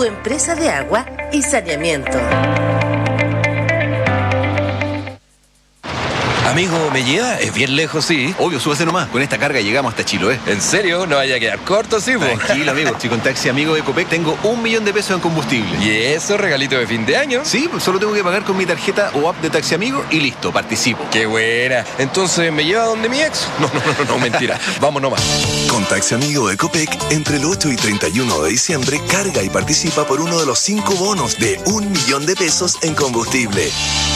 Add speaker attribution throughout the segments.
Speaker 1: tu empresa de agua y saneamiento.
Speaker 2: Amigo, ¿me lleva? Es bien lejos, sí.
Speaker 3: Obvio, súbase nomás. Con esta carga llegamos hasta Chiloé.
Speaker 2: ¿En serio? ¿No vaya a quedar corto, sí, po?
Speaker 3: Tranquilo, amigo. Si con Taxi Amigo de Copec tengo 1 millón de pesos en combustible.
Speaker 2: ¿Y eso, regalito de fin de año?
Speaker 3: Sí, pues solo tengo que pagar con mi tarjeta o app de Taxi Amigo y listo, participo.
Speaker 2: ¡Qué buena! Entonces, ¿me lleva donde mi ex? No, mentira. Vamos nomás.
Speaker 4: Con Taxi Amigo de Copec, entre el 8 y 31 de diciembre, carga y participa por uno de los 5 bonos de 1 millón de pesos en combustible.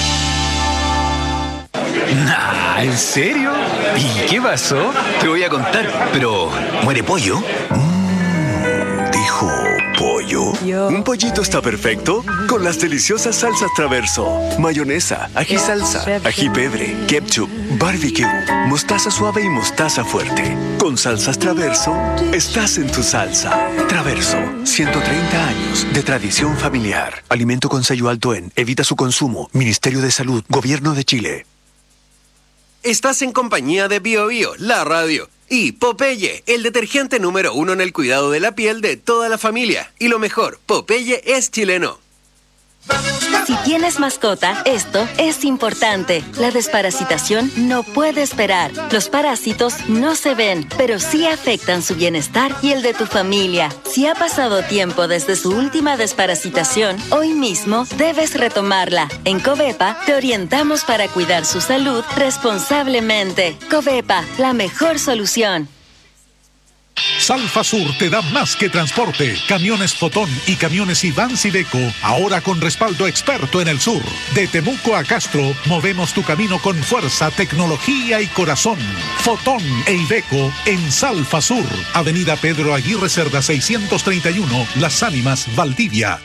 Speaker 5: Nah, ¿en serio? ¿Y qué pasó?
Speaker 3: Te voy a contar, pero ¿muere pollo?
Speaker 4: ¿Dijo pollo?
Speaker 6: Un pollito está perfecto con las deliciosas salsas Traverso. Mayonesa, ají salsa, ají pebre, ketchup, barbecue, mostaza suave y mostaza fuerte. Con salsas Traverso, estás en tu salsa. Traverso, 130 años de tradición familiar. Alimento con sello alto en. Evita su consumo. Ministerio de Salud, Gobierno de Chile.
Speaker 7: Estás en compañía de Bio Bio, la radio, y Popeye, el detergente número 1 en el cuidado de la piel de toda la familia. Y lo mejor, Popeye es chileno.
Speaker 8: Si tienes mascota, esto es importante. La desparasitación no puede esperar. Los parásitos no se ven, pero sí afectan su bienestar y el de tu familia. Si ha pasado tiempo desde su última desparasitación, hoy mismo debes retomarla. En Covepa te orientamos para cuidar su salud responsablemente. Covepa, la mejor solución.
Speaker 9: Salfasur te da más que transporte. Camiones Fotón y camiones Iván Sideco, ahora con respaldo experto en el sur. De Temuco a Castro, movemos tu camino con fuerza, tecnología y corazón. Fotón e Iveco en Salfasur. Avenida Pedro Aguirre Cerda 631, Las Ánimas, Valdivia.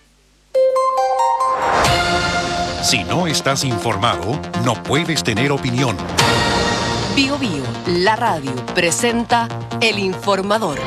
Speaker 10: Si no estás informado, no puedes tener opinión.
Speaker 11: Bio Bio, la radio, presenta El Informador.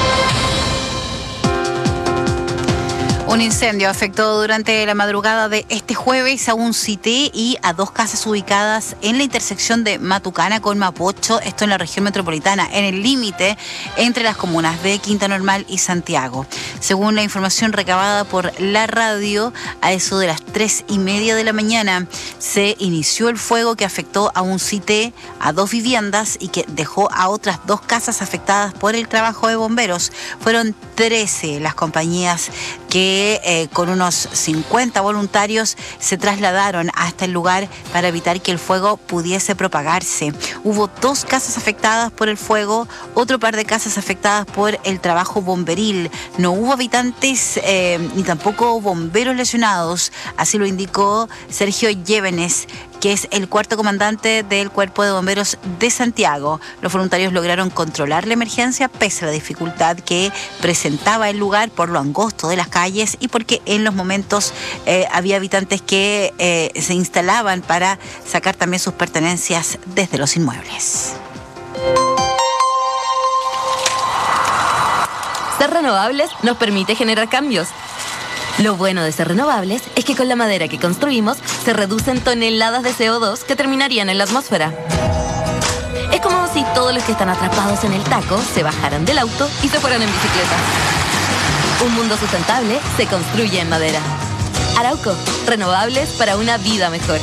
Speaker 12: Un incendio afectó durante la madrugada de este jueves a un CITE y a 2 casas ubicadas en la intersección de Matucana con Mapocho, esto en la región metropolitana, en el límite entre las comunas de Quinta Normal y Santiago. Según la información recabada por la radio, a eso de las 3:30 de la mañana se inició el fuego que afectó a un CITE, a 2 viviendas y que dejó a otras 2 casas afectadas por el trabajo de bomberos. Fueron 13 las compañías que con unos 50 voluntarios se trasladaron hasta el lugar para evitar que el fuego pudiese propagarse. Hubo 2 casas afectadas por el fuego, otro par de casas afectadas por el trabajo bomberil. No hubo habitantes ni tampoco bomberos lesionados, así lo indicó Sergio Llévenes, que es el 4º comandante del Cuerpo de Bomberos de Santiago. Los voluntarios lograron controlar la emergencia pese a la dificultad que presentaba el lugar por lo angosto de las calles y porque en los momentos había habitantes que se instalaban para sacar también sus pertenencias desde los inmuebles.
Speaker 13: Ser renovables nos permite generar cambios. Lo bueno de ser renovables es que con la madera que construimos se reducen toneladas de CO2 que terminarían en la atmósfera. Es como si todos los que están atrapados en el taco se bajaran del auto y se fueran en bicicleta. Un mundo sustentable se construye en madera. Arauco, renovables para una vida mejor.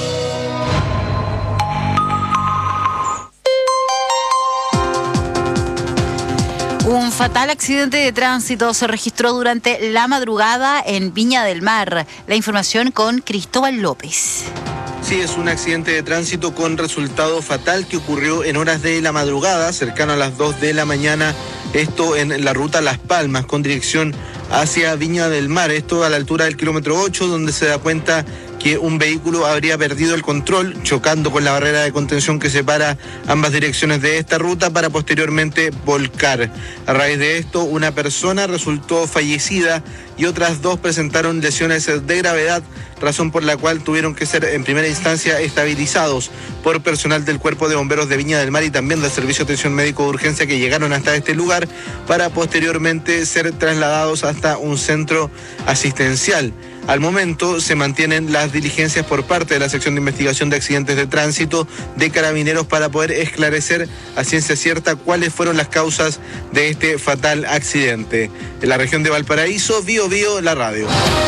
Speaker 12: Un fatal accidente de tránsito se registró durante la madrugada en Viña del Mar. La información con Cristóbal López.
Speaker 14: Sí, es un accidente de tránsito con resultado fatal que ocurrió en horas de la madrugada, cercano a las 2 de la mañana. Esto en la ruta Las Palmas, con dirección hacia Viña del Mar. Esto a la altura del kilómetro 8, donde se da cuenta que un vehículo habría perdido el control, chocando con la barrera de contención que separa ambas direcciones de esta ruta para posteriormente volcar. A raíz de esto, una persona resultó fallecida y otras 2 presentaron lesiones de gravedad razón por la cual tuvieron que ser en primera instancia estabilizados por personal del Cuerpo de Bomberos de Viña del Mar y también del Servicio de Atención Médico de Urgencia, que llegaron hasta este lugar para posteriormente ser trasladados hasta un centro asistencial. Al momento se mantienen las diligencias por parte de la Sección de Investigación de Accidentes de Tránsito de Carabineros para poder esclarecer a ciencia cierta cuáles fueron las causas de este fatal accidente. En la región de Valparaíso, Bío Bío, la radio.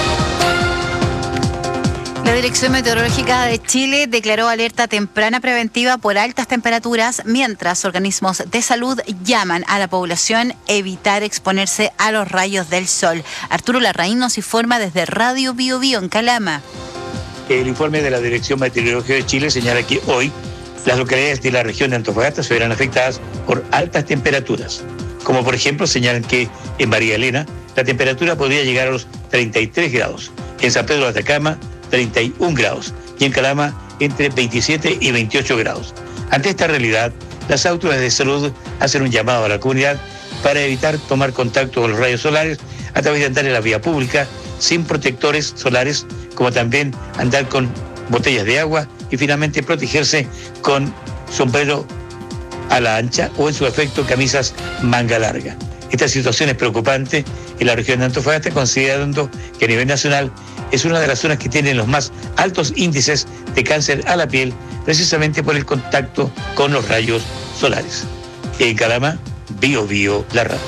Speaker 12: La Dirección Meteorológica de Chile declaró alerta temprana preventiva por altas temperaturas, mientras organismos de salud llaman a la población a evitar exponerse a los rayos del sol. Arturo Larraín nos informa desde Radio Bío Bío en Calama.
Speaker 15: El informe de la Dirección Meteorológica de Chile señala que hoy las localidades de la región de Antofagasta se verán afectadas por altas temperaturas. Como por ejemplo señalan que en María Elena la temperatura podría llegar a los 33 grados, en San Pedro de Atacama 31 grados y en Calama entre 27 y 28 grados. Ante esta realidad, las autoridades de salud hacen un llamado a la comunidad para evitar tomar contacto con los rayos solares a través de andar en la vía pública sin protectores solares, como también andar con botellas de agua y finalmente protegerse con sombrero a la ancha o en su efecto camisas manga larga. Esta situación es preocupante en la región de Antofagasta, considerando que a nivel nacional es una de las zonas que tienen los más altos índices de cáncer a la piel, precisamente por el contacto con los rayos solares. En Calama, Bío Bío, la radio.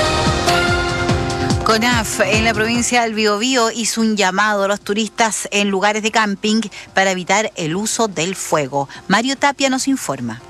Speaker 12: CONAF en la provincia del Biobío hizo un llamado a los turistas en lugares de camping para evitar el uso del fuego. Mario Tapia nos informa.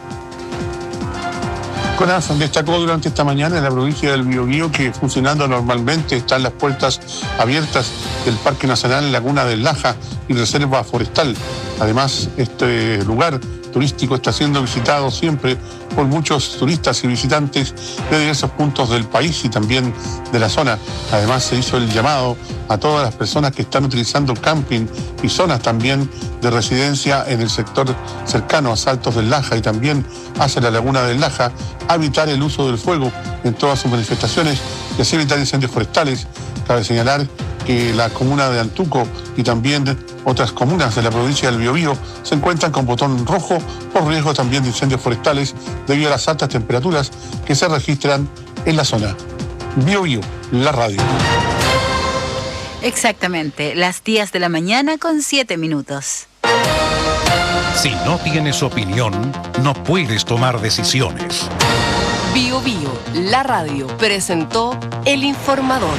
Speaker 16: CONAF destacó durante esta mañana en la provincia del Biobío que funcionando normalmente están las puertas abiertas del Parque Nacional Laguna del Laja y Reserva Forestal. Además, este lugar turístico está siendo visitado siempre por muchos turistas y visitantes de diversos puntos del país y también de la zona. Además, se hizo el llamado a todas las personas que están utilizando camping y zonas también de residencia en el sector cercano a Saltos del Laja y también hacia la Laguna del Laja a evitar el uso del fuego en todas sus manifestaciones y así evitar incendios forestales. Cabe señalar que la comuna de Antuco y también otras comunas de la provincia del Biobío se encuentran con botón rojo por riesgo también de incendios forestales debido a las altas temperaturas que se registran en la zona. Biobío, la radio.
Speaker 12: Exactamente, las 10 de la mañana con 7 minutos.
Speaker 10: Si no tienes opinión, no puedes tomar decisiones.
Speaker 11: Bío Bío, la radio, presentó El Informador.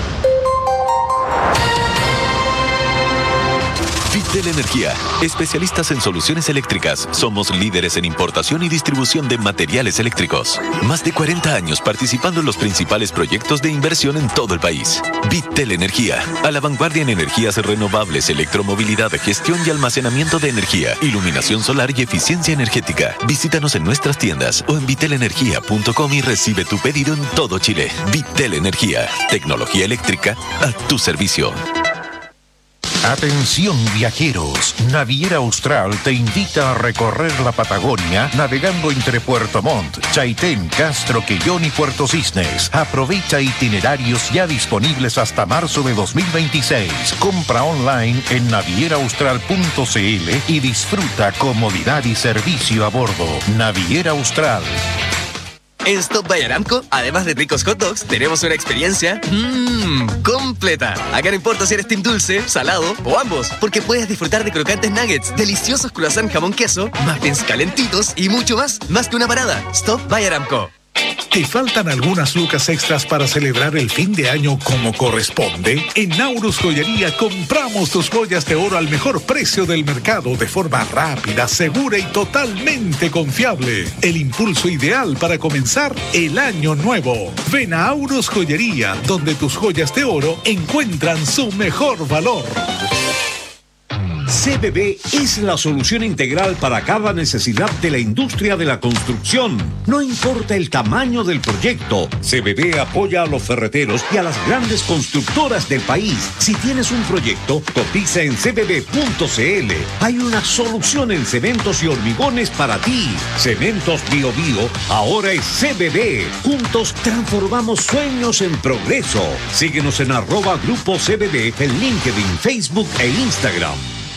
Speaker 17: Vitel Energía, especialistas en soluciones eléctricas. Somos líderes en importación y distribución de materiales eléctricos. Más de 40 años participando en los principales proyectos de inversión en todo el país. Vitel Energía, a la vanguardia en energías renovables, electromovilidad, gestión y almacenamiento de energía, iluminación solar y eficiencia energética. Visítanos en nuestras tiendas o en vitelenergia.com y recibe tu pedido en todo Chile. Vitel Energía, tecnología eléctrica a tu servicio.
Speaker 10: Atención viajeros, Naviera Austral te invita a recorrer la Patagonia navegando entre Puerto Montt, Chaitén, Castro, Quellón y Puerto Cisnes. Aprovecha itinerarios ya disponibles hasta marzo de 2026. Compra online en navieraaustral.cl y disfruta comodidad y servicio a bordo. Naviera Austral.
Speaker 18: En Stop by Aramco, además de ricos hot dogs, tenemos una experiencia completa. Acá no importa si eres team dulce, salado o ambos, porque puedes disfrutar de crocantes nuggets, deliciosos croissants jamón queso, muffins calentitos y mucho más que una parada. Stop by Aramco.
Speaker 9: ¿Te faltan algunas lucas extras para celebrar el fin de año como corresponde? En Naurus Joyería compramos tus joyas de oro al mejor precio del mercado de forma rápida, segura y totalmente confiable. El impulso ideal para comenzar el año nuevo. Ven a Naurus Joyería, donde tus joyas de oro encuentran su mejor valor.
Speaker 19: CBB es la solución integral para cada necesidad de la industria de la construcción. No importa el tamaño del proyecto, CBB apoya a los ferreteros y a las grandes constructoras del país. Si tienes un proyecto, cotiza en cbb.cl. Hay una solución en cementos y hormigones para ti. Cementos Bio Bio ahora es CBB. Juntos transformamos sueños en progreso. Síguenos en @Grupo CBB en LinkedIn, Facebook e Instagram.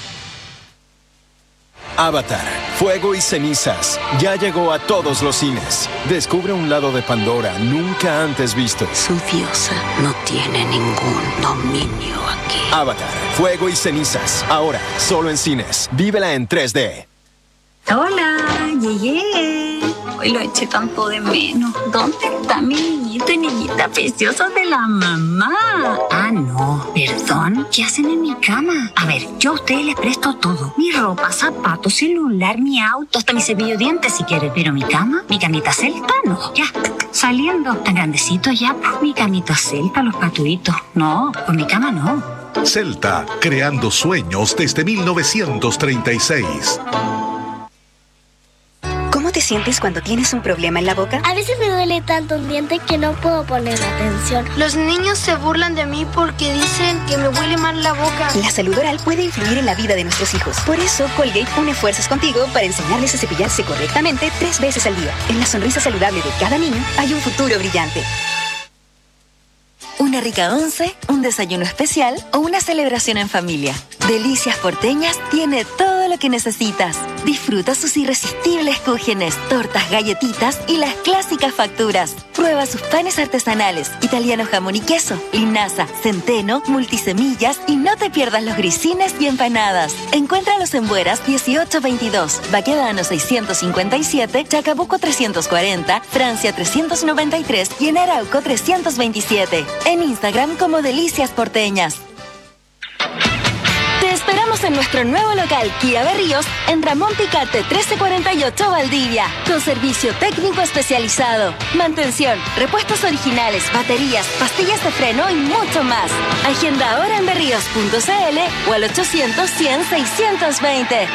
Speaker 20: Avatar, Fuego y Cenizas, ya llegó a todos los cines. Descubre un lado de Pandora nunca antes visto.
Speaker 21: Su diosa no tiene ningún dominio aquí.
Speaker 20: Avatar, Fuego y Cenizas, ahora solo en cines. Vívela en 3D.
Speaker 22: Hola, llegué. Hoy lo eché tanto de menos. ¿Dónde está mi niñito y niñita preciosa de la mamá? Ah, no, perdón. ¿Qué hacen en mi cama? A ver, yo a ustedes les presto todo. Mi ropa, zapatos, celular, mi auto, hasta mi cepillo de dientes si quieren. Pero mi cama, mi camita celta, no. Ya, saliendo. Tan grandecito ya, pues mi camita celta, los patuitos. No, pues mi cama no.
Speaker 9: Celta, creando sueños desde 1936.
Speaker 23: ¿Cómo te sientes cuando tienes un problema en la boca?
Speaker 24: A veces me duele tanto un diente que no puedo poner atención. Los niños se burlan de mí porque dicen que me huele mal la boca.
Speaker 23: La salud oral puede influir en la vida de nuestros hijos. Por eso, Colgate une fuerzas contigo para enseñarles a cepillarse correctamente 3 veces al día. En la sonrisa saludable de cada niño hay un futuro brillante.
Speaker 8: Una rica once, un desayuno especial o una celebración en familia. Delicias Porteñas tiene todo lo que necesitas. Disfruta sus irresistibles cúgenes, tortas, galletitas y las clásicas facturas. Prueba sus panes artesanales, italiano jamón y queso, linaza, centeno, multisemillas y no te pierdas los grisines y empanadas. Encuéntralos en Bueras 1822, Baquedano 657, Chacabuco 340, Francia 393 y en Arauco 327. En Instagram como Delicias Porteñas. Te esperamos en nuestro nuevo local Kia Berríos en Ramón Picarte 1348 Valdivia, con servicio técnico especializado, mantención, repuestos originales, baterías, pastillas de freno y mucho más. Agenda ahora en berríos.cl o al 800-100-620.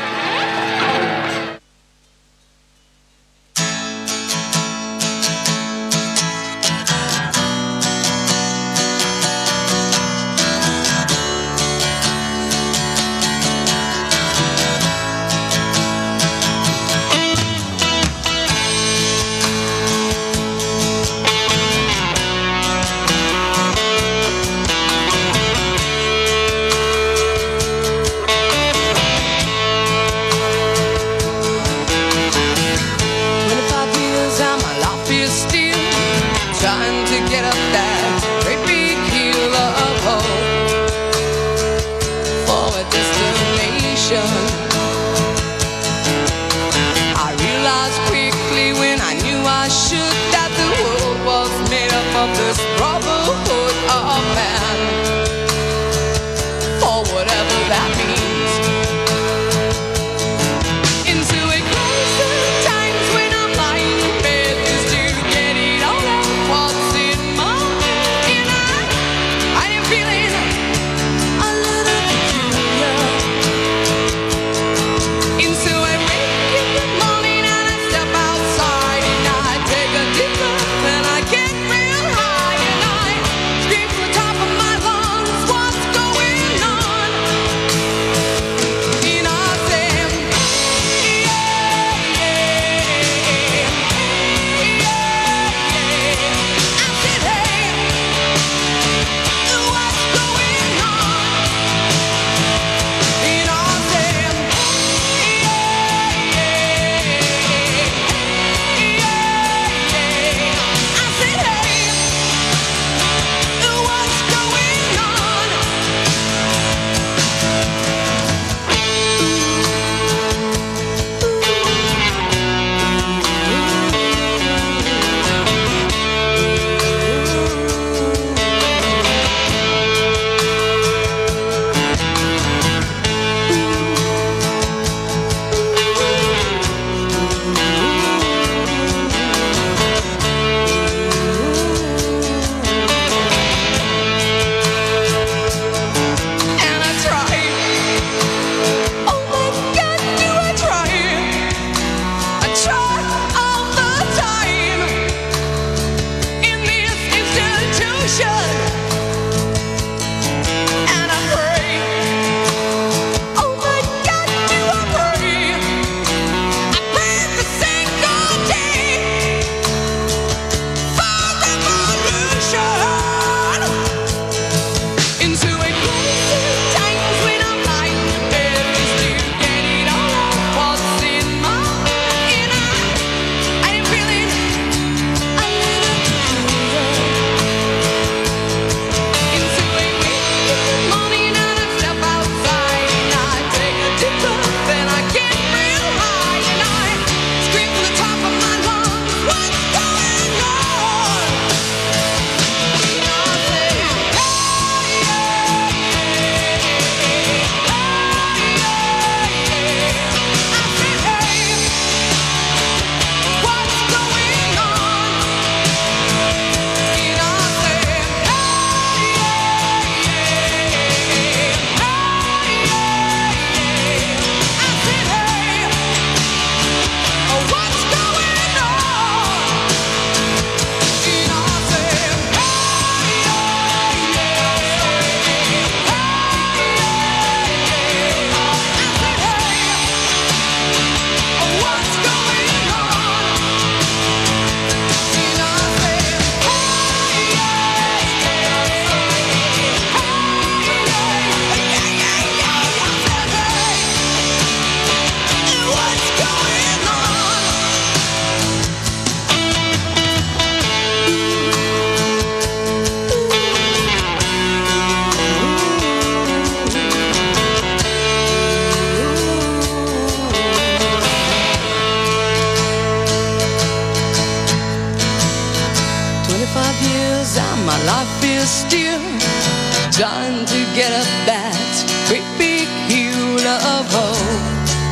Speaker 1: Time to get up that great big hill of hope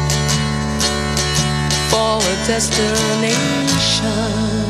Speaker 1: for a destination.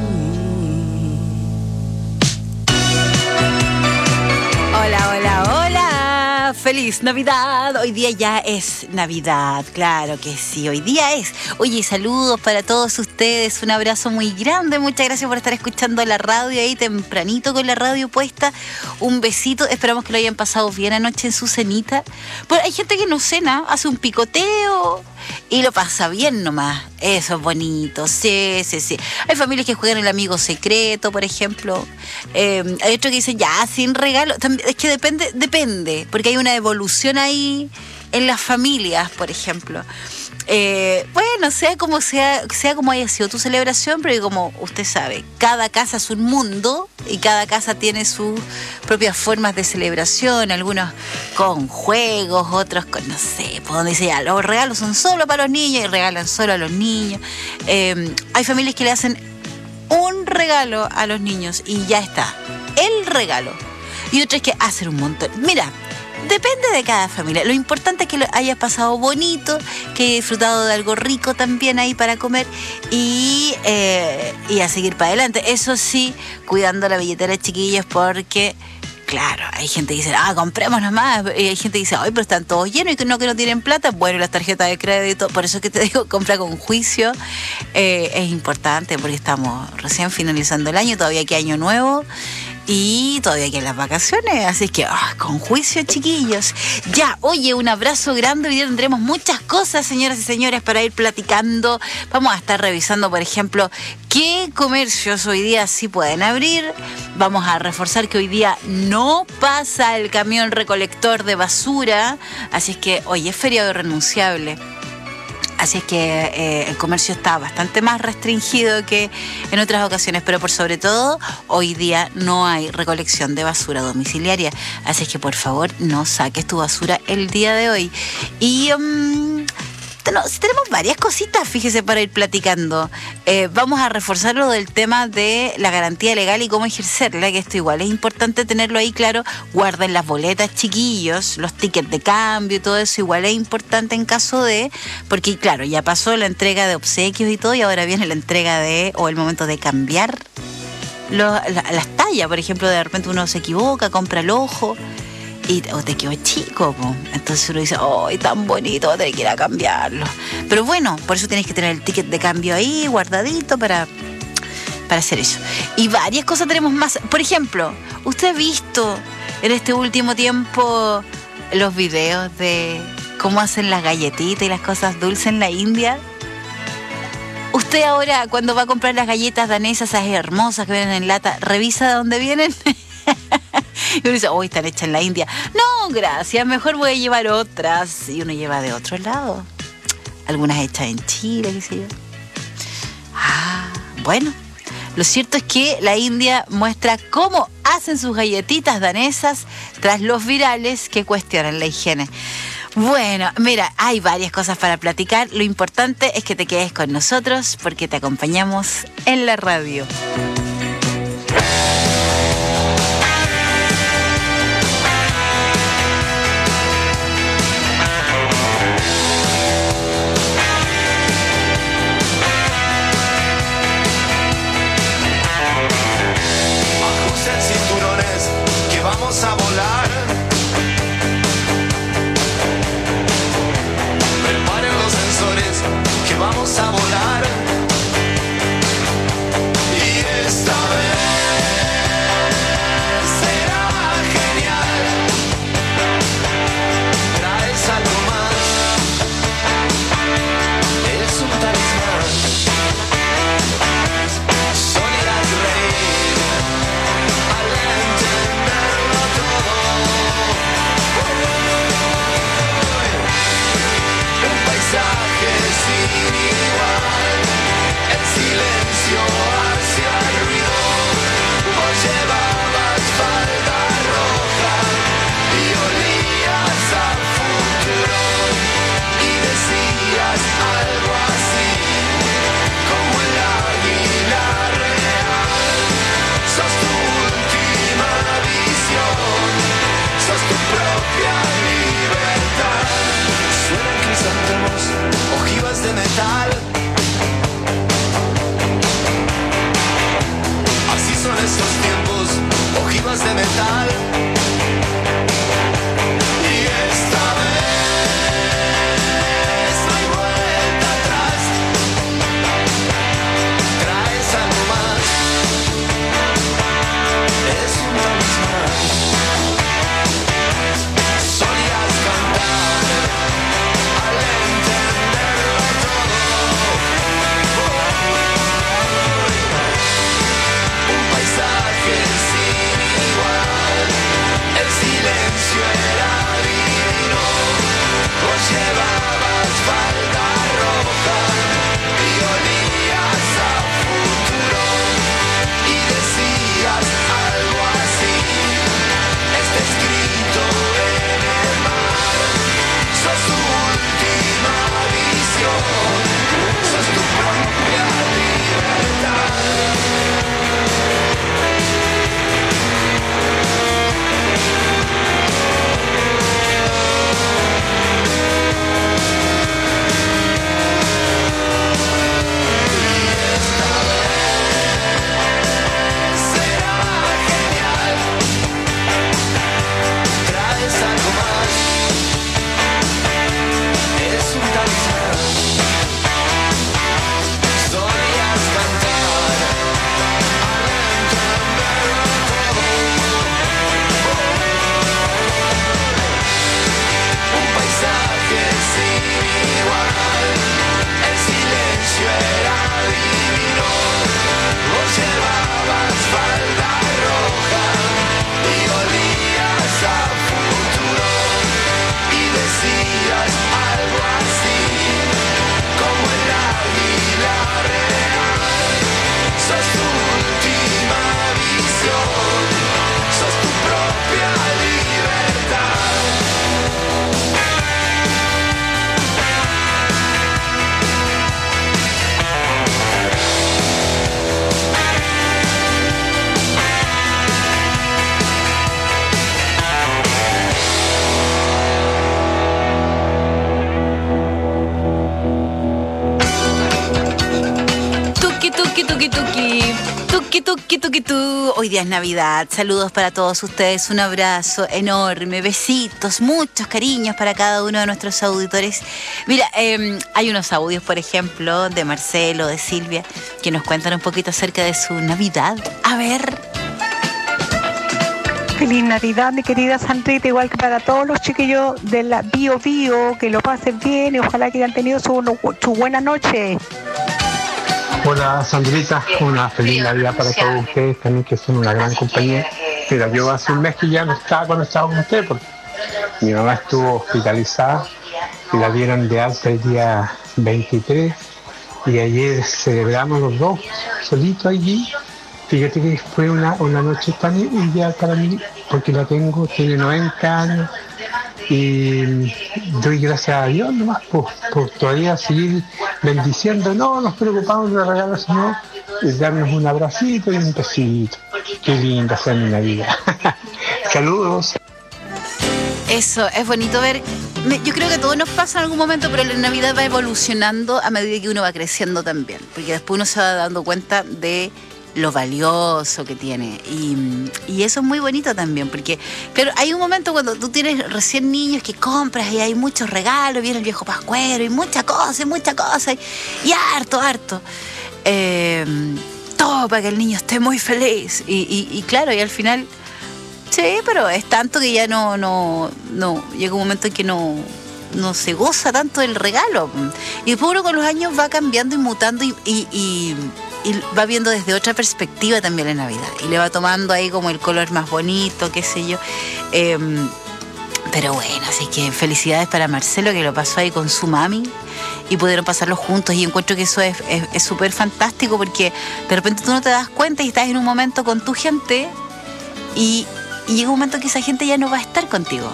Speaker 12: Hola, hola, hola. Feliz Navidad. Hoy día ya es Navidad, claro que sí, hoy día es. Oye, saludos para todos ustedes, un abrazo muy grande, muchas gracias por estar escuchando la radio ahí tempranito con la radio puesta. Un besito, esperamos que lo hayan pasado bien anoche en su cenita. Pero hay gente que no cena, hace un picoteo y lo pasa bien nomás. Eso es bonito, sí. Hay familias que juegan el amigo secreto, por ejemplo. Hay otros que dicen, ya, sin regalo. Es que depende, porque hay una evolución ahí en las familias, por ejemplo. Bueno, sea como haya sido tu celebración, pero como usted sabe, cada casa es un mundo y cada casa tiene sus propias formas de celebración, algunos con juegos, otros con, no sé, por donde dice ya, los regalos son solo para los niños y regalan solo a los niños. Hay familias que le hacen un regalo a los niños y ya está, el regalo. Y otras que hacen un montón. Mira, depende de cada familia. Lo importante es que lo hayas pasado bonito, que hayas disfrutado de algo rico también ahí para comer y a seguir para adelante. Eso sí, cuidando la billetera, chiquillos, porque, claro, hay gente que dice, compremos nomás. Y hay gente que dice, ay, pero están todos llenos y que no tienen plata. Bueno, las tarjetas de crédito, por eso es que te digo, compra con juicio. Es importante porque estamos recién finalizando el año, todavía que año nuevo. Y todavía quedan las vacaciones, así que con juicio, chiquillos. Ya, oye, un abrazo grande. Hoy día tendremos muchas cosas, señoras y señores, para ir platicando. Vamos a estar revisando, por ejemplo, qué comercios hoy día sí pueden abrir. Vamos a reforzar que hoy día no pasa el camión recolector de basura. Así es que hoy es feriado irrenunciable. Así es que el comercio está bastante más restringido que en otras ocasiones, pero por sobre todo, hoy día no hay recolección de basura domiciliaria. Así es que por favor no saques tu basura el día de hoy. Y tenemos varias cositas, fíjese, para ir platicando. Vamos a reforzar lo del tema de la garantía legal y cómo ejercerla, que esto igual es importante tenerlo ahí claro. Guarden las boletas, chiquillos, los tickets de cambio y todo eso igual es importante en caso de, porque claro, ya pasó la entrega de obsequios y todo y ahora viene la entrega o el momento de cambiar las tallas. Por ejemplo, de repente uno se equivoca, compra el ojo o te quedó chico, po. Entonces uno dice, ¡ay, tan bonito! Voy a tener que ir a cambiarlo. Pero bueno, por eso tienes que tener el ticket de cambio ahí guardadito para hacer eso. Y varias cosas tenemos más. Por ejemplo, ¿usted ha visto en este último tiempo los videos de cómo hacen las galletitas y las cosas dulces en la India? Usted ahora, cuando va a comprar las galletas danesas, esas hermosas que vienen en lata, ¿revisa de dónde vienen? Y uno dice, están hechas en la India. No, gracias, mejor voy a llevar otras. Y uno lleva de otro lado. Algunas hechas en Chile, qué sé yo. Bueno, lo cierto es que la India muestra cómo hacen sus galletitas danesas tras los virales que cuestionan la higiene. Bueno, mira, hay varias cosas para platicar. Lo importante es que te quedes con nosotros porque te acompañamos en la radio.
Speaker 2: Vamos a volar. Preparen los sensores que vamos a volar. Y esta vez será genial. Traes algo más. Es un talismán. Soñarás reír al entenderlo todo. puertas de metal. Y esta vez no hay vuelta atrás. Traes algo más. Es un talismán. Solías cantar al entenderlo todo. Un paisaje sin igual. El silencio era divino. Vos llevabas falda roja y olías a futuro. Y decías algo así: está escrito en el mar. Sos tu última visión. Sos tu propia libertad. Será genial. Traes algo más. Es un talismán. Solías cantar al entenderlo todo. Un paisaje sin igual. El silencio era divino. Vos llevabas falda roja y olías a futuro. Y decías algo así como el águila real. Sos tu última visión. Sos tu propia libertad.
Speaker 12: Tuki, tuki, tuki, tuki. Tuki, tuki, tuki, tu. Hoy día es Navidad. Saludos para todos ustedes. Un abrazo enorme. Besitos, muchos cariños para cada uno de nuestros auditores. Mira, hay unos audios, por ejemplo, de Marcelo, de Silvia, que nos cuentan un poquito acerca de su Navidad. A ver.
Speaker 3: Feliz Navidad, mi querida Sandrita, igual que para todos los chiquillos de la Bio Bio, que lo pasen bien y ojalá que hayan tenido su buena noche.
Speaker 4: Hola Sandrita, una feliz Navidad para todos ustedes también, que son una gran compañía. Mira, yo hace un mes que ya no estaba conectado con usted porque mi mamá estuvo hospitalizada y la dieron de alta el día 23 y ayer celebramos los dos solitos allí. Fíjate que fue una noche tan ideal para mí porque la tengo, tiene 90 años y doy gracias a Dios nomás por todavía seguir bendiciendo. No nos preocupamos de regalos, sino de darnos un abracito y un besito. Qué linda sea mi Navidad. Saludos.
Speaker 12: Eso, es bonito ver. Yo creo que a todos nos pasa en algún momento, pero la Navidad va evolucionando a medida que uno va creciendo también, porque después uno se va dando cuenta de lo valioso que tiene y eso es muy bonito también, porque claro, hay un momento cuando tú tienes recién niños que compras y hay muchos regalos, viene el viejo pascuero y muchas cosas y harto todo para que el niño esté muy feliz y claro, y al final sí, pero es tanto que ya no llega un momento en que no se goza tanto del regalo y después uno con los años va cambiando y mutando y va viendo desde otra perspectiva también la Navidad y le va tomando ahí como el color más bonito, qué sé yo. Pero bueno, así que felicidades para Marcelo, que lo pasó ahí con su mami y pudieron pasarlo juntos, y encuentro que eso es súper fantástico, porque de repente tú no te das cuenta y estás en un momento con tu gente y llega un momento que esa gente ya no va a estar contigo.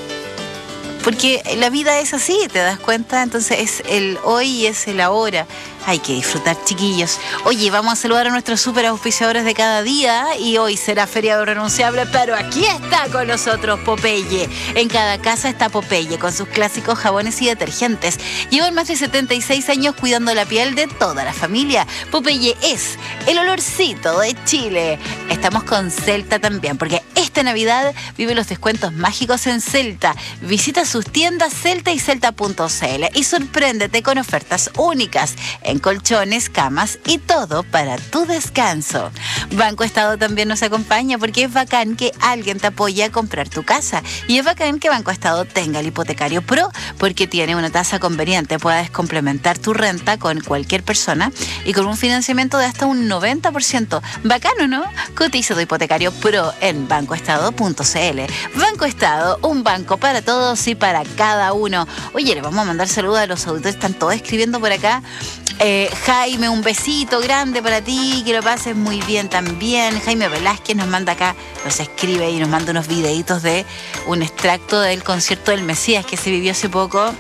Speaker 12: Porque la vida es así, te das cuenta, entonces es el hoy y es el ahora. Hay que disfrutar, chiquillos. Oye, vamos a saludar a nuestros super auspiciadores de cada día y hoy será feriado renunciable, pero aquí está con nosotros Popeye. En cada casa está Popeye con sus clásicos jabones y detergentes. Llevan más de 76 años cuidando la piel de toda la familia. Popeye es el olorcito de Chile. Estamos con Celta también, porque esta Navidad vive los descuentos mágicos en Celta. Visita sus tiendas Celta y Celta.cl y sorpréndete con ofertas únicas en colchones, camas y todo para tu descanso. Banco Estado también nos acompaña porque es bacán que alguien te apoye a comprar tu casa. Y es bacán que Banco Estado tenga el hipotecario Pro porque tiene una tasa conveniente. Puedes complementar tu renta con cualquier persona y con un financiamiento de hasta un 90%. Bacano, ¿no? Cotiza tu hipotecario Pro en bancoestado.cl. Banco Estado, un banco para todos y para cada uno. Oye, le vamos a mandar saludos a los auditores. Están todos escribiendo por acá. Jaime, un besito grande para ti, que lo pases muy bien también. Jaime Velázquez nos manda acá, nos escribe y nos manda unos videitos de un extracto del concierto del Mesías que se vivió hace poco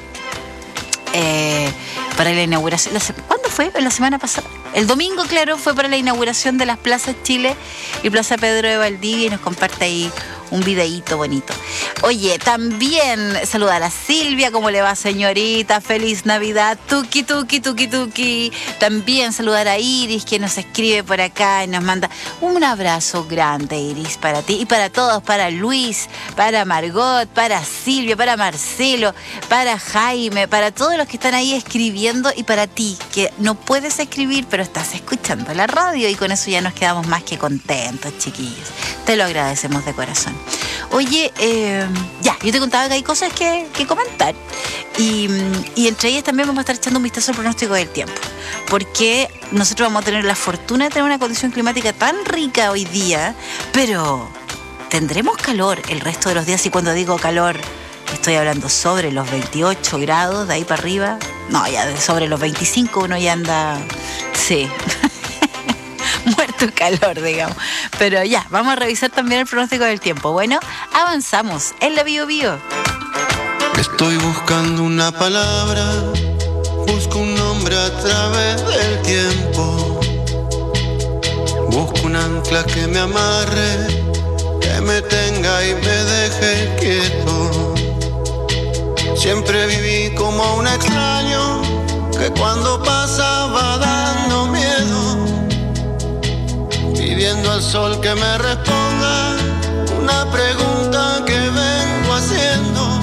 Speaker 12: para la inauguración. ¿Cuándo fue? ¿La semana pasada? El domingo, claro, fue para la inauguración de las plazas Chile y Plaza Pedro de Valdivia y nos comparte ahí un videíto bonito. Oye, también saludar a Silvia, ¿cómo le va, señorita? Feliz Navidad, tuki, tuki, tuki, tuki. También saludar a Iris, que nos escribe por acá y nos manda un abrazo grande, Iris, para ti y para todos, para Luis, para Margot, para Silvia, para Marcelo, para Jaime, para todos los que están ahí escribiendo y para ti, que no puedes escribir, pero estás escuchando la radio y con eso ya nos quedamos más que contentos, chiquillos. Te lo agradecemos de corazón. Oye, yo te contaba que hay cosas que comentar y entre ellas también vamos a estar echando un vistazo al pronóstico del tiempo, porque nosotros vamos a tener la fortuna de tener una condición climática tan rica hoy día, pero tendremos calor el resto de los días. Y cuando digo calor, estoy hablando sobre los 28 grados, de ahí para arriba. No, ya sobre los 25 uno ya anda, sí, muerto de calor, digamos. Pero ya, vamos a revisar también el pronóstico del tiempo. Bueno, avanzamos en la Bio Bio.
Speaker 5: Estoy buscando una palabra, busco un nombre a través del tiempo. Busco un ancla que me amarre, que me tenga y me deje quieto. Siempre viví como un extraño, que cuando pasaba dando miedo, pidiendo al sol que me responda una pregunta que vengo haciendo,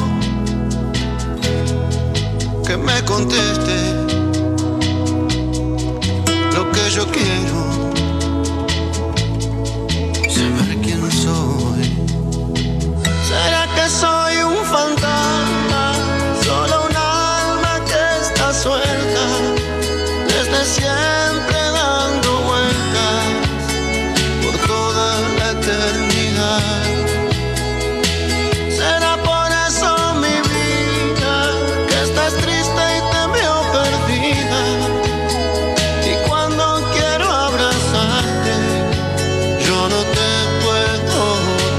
Speaker 5: que me conteste lo que yo quiero, saber quién soy. ¿Será que soy un fantasma, solo un alma que está suelta, desde siempre dando vueltas por toda la eternidad? ¿Será por eso mi vida que estás triste y te veo perdida? Y cuando quiero abrazarte, yo no te puedo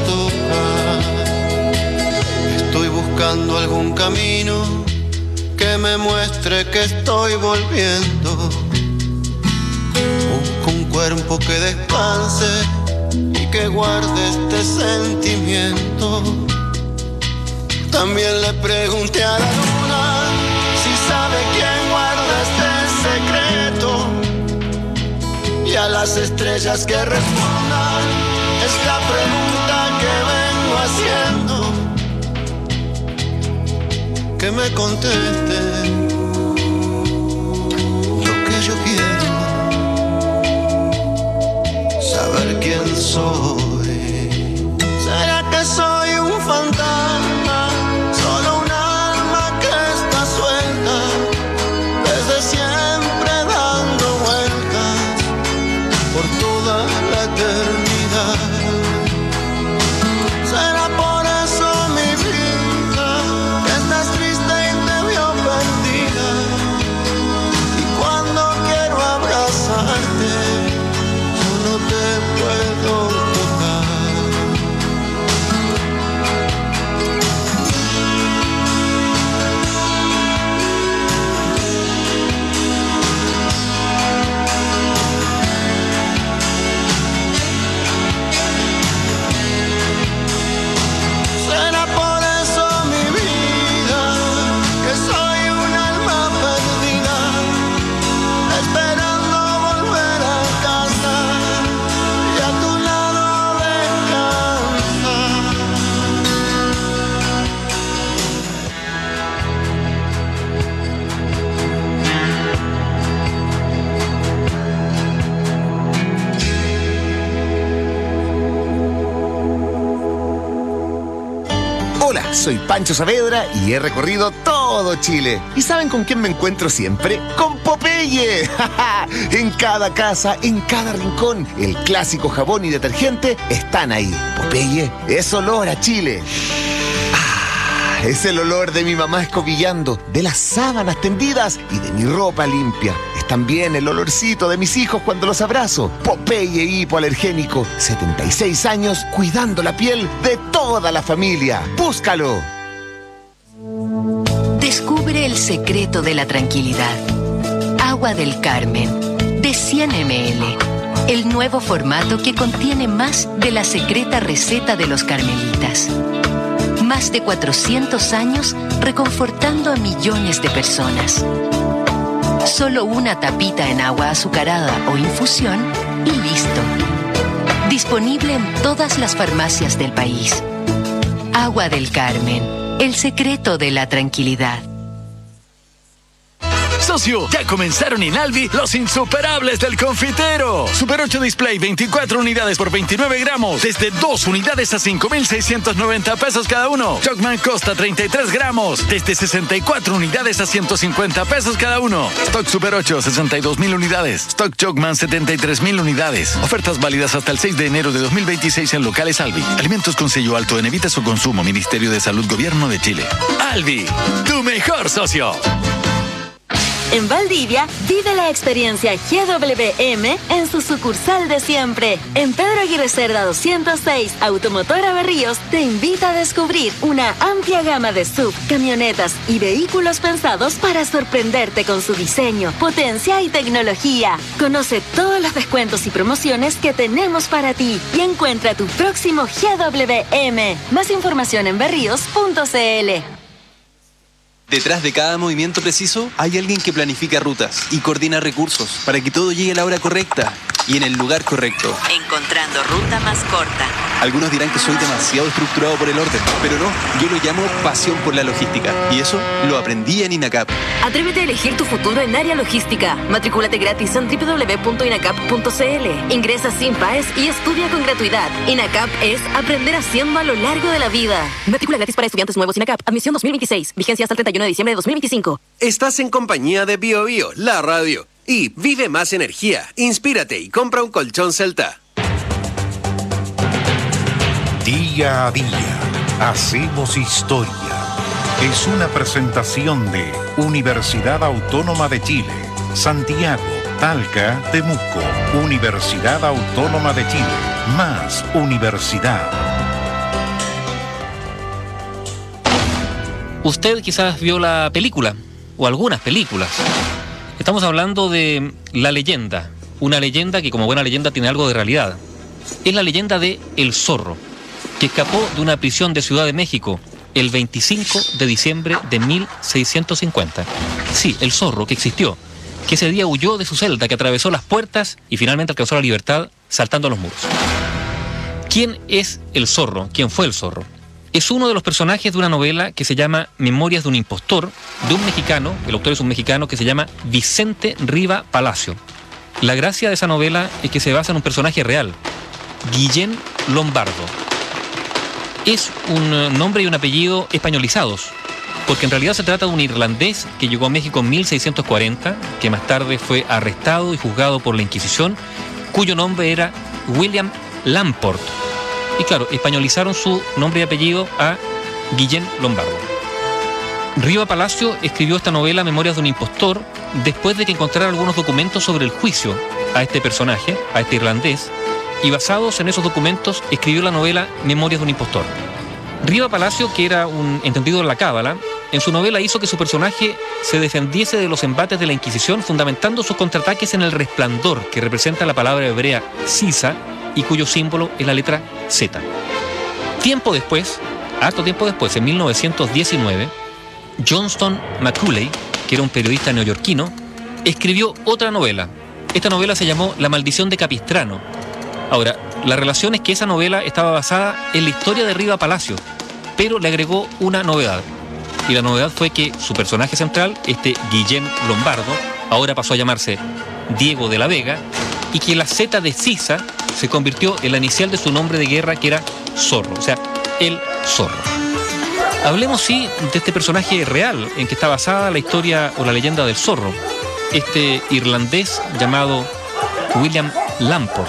Speaker 5: tocar. Estoy buscando algún camino que me muestre que estoy volviendo. Busco un cuerpo que descanse y que guarde este sentimiento. También le pregunté a la luna si sabe quién guarda este secreto, y a las estrellas que respondan esta pregunta que vengo haciendo, que me contesten lo que yo quiero, saber quién soy. ¿Será que soy un fantasma, solo un alma que está suelta, desde siempre dando vueltas por toda la eternidad? ¿Será por eso mi vida que estás triste y te veo perdida?
Speaker 6: Hola, soy Pancho Saavedra y he recorrido todo Chile. ¿Y saben con quién me encuentro siempre? ¡Con Popeye! En cada casa, en cada rincón, el clásico jabón y detergente están ahí. Popeye es olor a Chile. Es el olor de mi mamá escobillando, de las sábanas tendidas y de mi ropa limpia. Es también el olorcito de mis hijos cuando los abrazo. Popeye hipoalergénico, 76 años cuidando la piel de toda la familia. ¡Búscalo!
Speaker 7: Descubre el secreto de la tranquilidad. Agua del Carmen, de 100 ml. El nuevo formato que contiene más de la secreta receta de los carmelitas. Más de 400 años reconfortando a millones de personas. Solo una tapita en agua azucarada o infusión y listo. Disponible en todas las farmacias del país. Agua del Carmen, el secreto de la tranquilidad.
Speaker 13: Socio, ya comenzaron en Alvi los insuperables del confitero. Super 8 Display, 24 unidades por 29 gramos. Desde 2 unidades a 5,690 pesos cada uno. Chocman Costa, 33 gramos. Desde 64 unidades a 150 pesos cada uno. Stock Super 8, 62,000 unidades. Stock Chocman, 73,000 unidades. Ofertas válidas hasta el 6 de enero de 2026 en locales Alvi. Alimentos con sello alto en Evita su consumo. Ministerio de Salud, Gobierno de Chile. Alvi, tu mejor socio.
Speaker 8: En Valdivia, vive la experiencia GWM en su sucursal de siempre. En Pedro Aguirre Cerda 206, Automotora Berríos te invita a descubrir una amplia gama de SUV, camionetas y vehículos pensados para sorprenderte con su diseño, potencia y tecnología. Conoce todos los descuentos y promociones que tenemos para ti y encuentra tu próximo GWM. Más información en berríos.cl.
Speaker 14: Detrás de cada movimiento preciso hay alguien que planifica rutas y coordina recursos para que todo llegue a la hora correcta y en el lugar correcto.
Speaker 25: Encontrando ruta más corta.
Speaker 14: Algunos dirán que soy demasiado estructurado por el orden, pero no, yo lo llamo pasión por la logística y eso lo aprendí en INACAP.
Speaker 25: Atrévete a elegir tu futuro en área logística. Matricúlate gratis en www.inacap.cl. Ingresa sin PAES y estudia con gratuidad. INACAP es aprender haciendo a lo largo de la vida. Matrícula gratis para estudiantes nuevos INACAP. Admisión 2026. Vigencia hasta el 31 de diciembre de 2025.
Speaker 26: Estás en compañía de Bio Bio, la radio. Y vive más energía, inspírate y compra un colchón Celta.
Speaker 19: Día a día, hacemos historia. Es una presentación de Universidad Autónoma de Chile, Santiago, Talca, Temuco. Universidad Autónoma de Chile, más universidad.
Speaker 27: Usted quizás vio la película, o algunas películas. Estamos hablando de La Leyenda, una leyenda que como buena leyenda tiene algo de realidad. Es la leyenda de El Zorro, que escapó de una prisión de Ciudad de México el 25 de diciembre de 1650. Sí, el Zorro que existió, que ese día huyó de su celda, que atravesó las puertas y finalmente alcanzó la libertad saltando los muros. ¿Quién es el Zorro? ¿Quién fue el Zorro? Es uno de los personajes de una novela que se llama Memorias de un impostor, de un mexicano, el autor es un mexicano que se llama Vicente Riva Palacio. La gracia de esa novela es que se basa en un personaje real, Guillén Lombardo. Es un nombre y un apellido españolizados, porque en realidad se trata de un irlandés que llegó a México en 1640, que más tarde fue arrestado y juzgado por la Inquisición, cuyo nombre era William Lamport. Y claro, españolizaron su nombre y apellido a Guillén Lombardo. Riva Palacio escribió esta novela Memorias de un impostor después de que encontrara algunos documentos sobre el juicio a este personaje, a este irlandés, y basados en esos documentos escribió la novela Memorias de un impostor. Riva Palacio, que era un entendido en la cábala, en su novela hizo que su personaje se defendiese de los embates de la Inquisición, fundamentando sus contraataques en el resplandor, que representa la palabra hebrea sisa, y cuyo símbolo es la letra Z. Tiempo después, harto tiempo después, en 1919, Johnston Macaulay, que era un periodista neoyorquino, escribió otra novela. Esta novela se llamó La maldición de Capistrano. Ahora, la relación es que esa novela estaba basada en la historia de Riva Palacio, pero le agregó una novedad. Y la novedad fue que su personaje central, este Guillén Lombardo, ahora pasó a llamarse Diego de la Vega, y que la Z de Sisa se convirtió en la inicial de su nombre de guerra, que era Zorro, o sea, el Zorro. Hablemos, sí, de este personaje real en que está basada la historia o la leyenda del zorro. Este irlandés llamado William Lamport.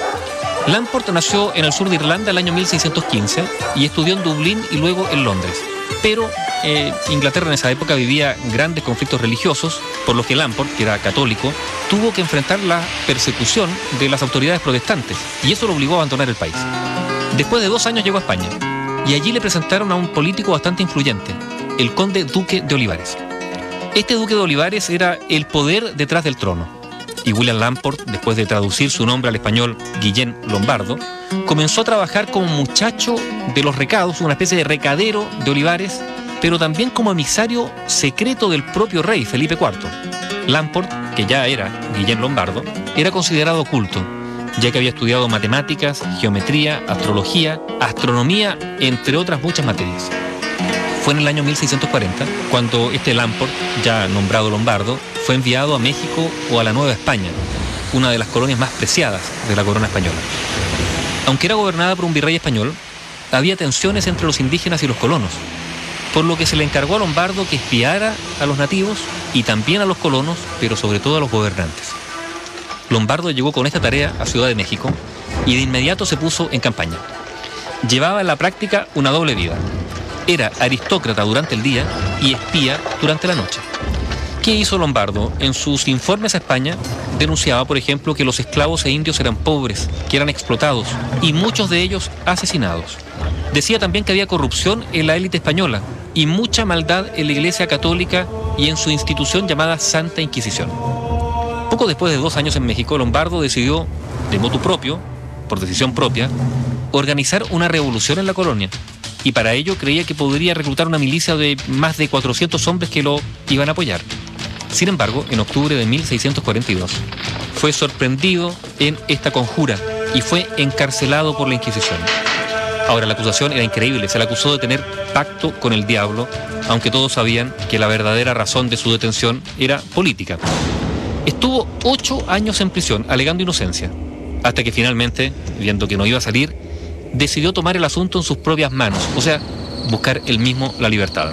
Speaker 27: Lamport nació en el sur de Irlanda el año 1615 y estudió en Dublín y luego en Londres. Pero Inglaterra en esa época vivía grandes conflictos religiosos, por lo que Lamport, que era católico, tuvo que enfrentar la persecución de las autoridades protestantes y eso lo obligó a abandonar el país. Después de 2 años llegó a España y allí le presentaron a un político bastante influyente, el conde duque de Olivares. Este duque de Olivares era el poder detrás del trono. Y William Lamport, después de traducir su nombre al español Guillén Lombardo, comenzó a trabajar como muchacho de los recados, una especie de recadero de Olivares, pero también como emisario secreto del propio rey Felipe IV. Lamport, que ya era Guillén Lombardo, era considerado culto, ya que había estudiado matemáticas, geometría, astrología, astronomía, entre otras muchas materias. Fue en el año 1640 cuando este Lamport, ya nombrado Lombardo, fue enviado a México o a la Nueva España, una de las colonias más preciadas de la corona española. Aunque era gobernada por un virrey español, había tensiones entre los indígenas y los colonos, por lo que se le encargó a Lombardo que espiara a los nativos y también a los colonos, pero sobre todo a los gobernantes. Lombardo llegó con esta tarea a Ciudad de México y de inmediato se puso en campaña. Llevaba en la práctica una doble vida. Era aristócrata durante el día y espía durante la noche. ¿Qué hizo Lombardo? En sus informes a España denunciaba, por ejemplo, que los esclavos e indios eran pobres, que eran explotados y muchos de ellos asesinados. Decía también que había corrupción en la élite española y mucha maldad en la Iglesia Católica y en su institución llamada Santa Inquisición. Poco después de 2 años en México, Lombardo decidió, de motu propio, por decisión propia, organizar una revolución en la colonia. Y para ello creía que podría reclutar una milicia de más de 400 hombres que lo iban a apoyar. Sin embargo, en octubre de 1642, fue sorprendido en esta conjura y fue encarcelado por la Inquisición. Ahora, la acusación era increíble, se le acusó de tener pacto con el diablo, aunque todos sabían que la verdadera razón de su detención era política. Estuvo 8 años en prisión, alegando inocencia, hasta que finalmente, viendo que no iba a salir, decidió tomar el asunto en sus propias manos, o sea, buscar él mismo la libertad.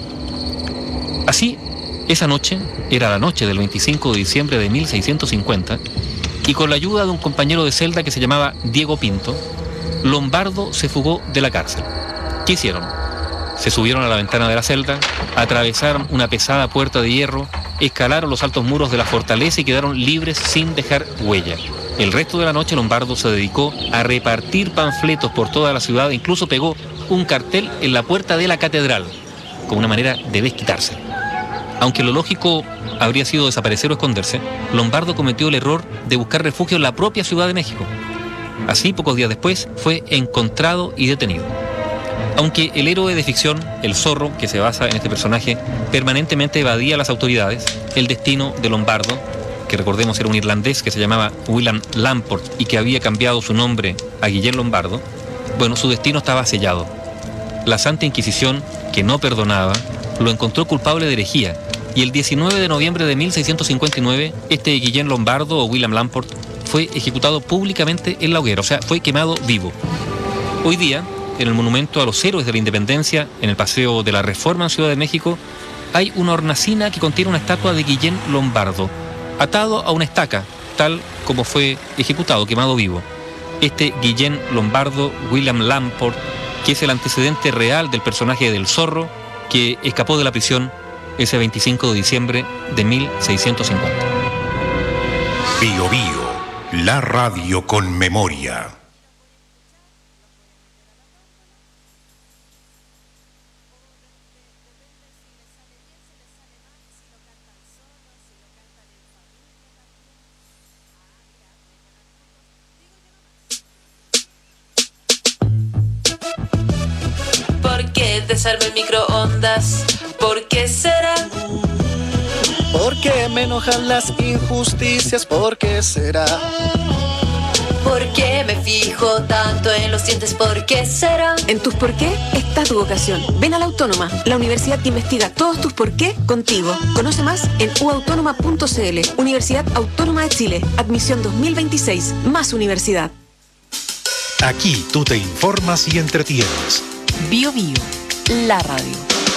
Speaker 27: Así, esa noche, era la noche del 25 de diciembre de 1650, y con la ayuda de un compañero de celda que se llamaba Diego Pinto, Lombardo se fugó de la cárcel. ¿Qué hicieron? Se subieron a la ventana de la celda, atravesaron una pesada puerta de hierro, escalaron los altos muros de la fortaleza y quedaron libres sin dejar huella. El resto de la noche Lombardo se dedicó a repartir panfletos por toda la ciudad e incluso pegó un cartel en la puerta de la catedral, como una manera de desquitarse. Aunque lo lógico habría sido desaparecer o esconderse, Lombardo cometió el error de buscar refugio en la propia Ciudad de México. Así, pocos días después, fue encontrado y detenido. Aunque el héroe de ficción, el zorro, que se basa en este personaje, permanentemente evadía a las autoridades, el destino de Lombardo, que recordemos era un irlandés que se llamaba William Lamport y que había cambiado su nombre a Guillén Lombardo, bueno, su destino estaba sellado. La Santa Inquisición, que no perdonaba, lo encontró culpable de herejía, y el 19 de noviembre de 1659, este Guillén Lombardo o William Lamport fue ejecutado públicamente en la hoguera, o sea, fue quemado vivo. Hoy día, en el monumento a los héroes de la independencia, en el Paseo de la Reforma en Ciudad de México, hay una hornacina que contiene una estatua de Guillén Lombardo, atado a una estaca, tal como fue ejecutado, quemado vivo. Este Guillén Lombardo, William Lamport, que es el antecedente real del personaje del zorro, que escapó de la prisión ese 25 de diciembre de 1650.
Speaker 10: Bio Bio, la radio con memoria.
Speaker 1: ¿Por qué desarma el microondas? ¿Por qué será?
Speaker 11: ¿Por qué me enojan las injusticias? ¿Por qué será?
Speaker 1: ¿Por qué me fijo tanto en los dientes? ¿Por qué será?
Speaker 25: En tus por qué está tu vocación. Ven a la Autónoma, la universidad que investiga todos tus por qué contigo. Conoce más en uautónoma.cl. Universidad Autónoma de Chile. Admisión 2026. Más universidad.
Speaker 9: Aquí tú te informas y entretienes.
Speaker 7: Bio Bio, la radio.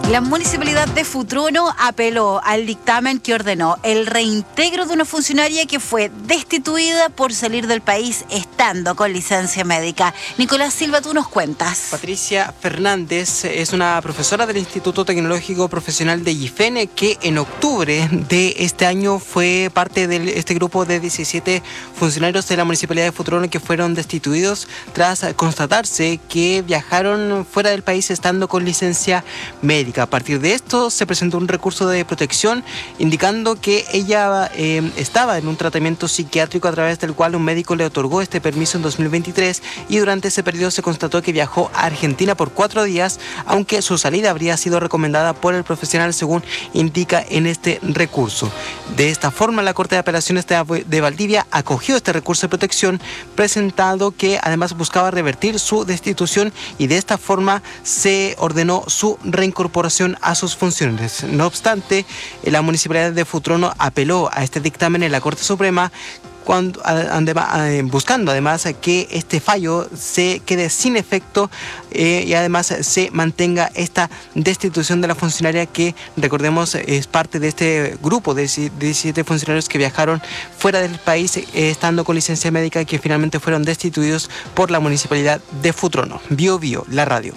Speaker 12: La Municipalidad de Futrono apeló al dictamen que ordenó el reintegro de una funcionaria que fue destituida por salir del país estando con licencia médica. Nicolás Silva, tú nos cuentas.
Speaker 15: Patricia Fernández es una profesora del Instituto Tecnológico Profesional de IFEN que en octubre de este año fue parte de este grupo de 17 funcionarios de la Municipalidad de Futrono que fueron destituidos tras constatarse que viajaron fuera del país estando con licencia médica. A partir de esto se presentó un recurso de protección indicando que ella estaba en un tratamiento psiquiátrico a través del cual un médico le otorgó este permiso en 2023 y durante ese periodo se constató que viajó a Argentina por 4 días, aunque su salida habría sido recomendada por el profesional según indica en este recurso. De esta forma, la Corte de Apelaciones de Valdivia acogió este recurso de protección presentado que además buscaba revertir su destitución y de esta forma se ordenó su reincorporación a sus funciones. No obstante, la Municipalidad de Futrono apeló a este dictamen en la Corte Suprema buscando además que este fallo se quede sin efecto y además se mantenga esta destitución de la funcionaria que, recordemos, es parte de este grupo de 17 funcionarios que viajaron fuera del país estando con licencia médica y que finalmente fueron destituidos por la Municipalidad de Futrono. Bio Bio, la radio.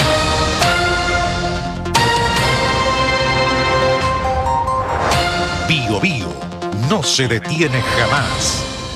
Speaker 9: Bio Bio no se detiene jamás.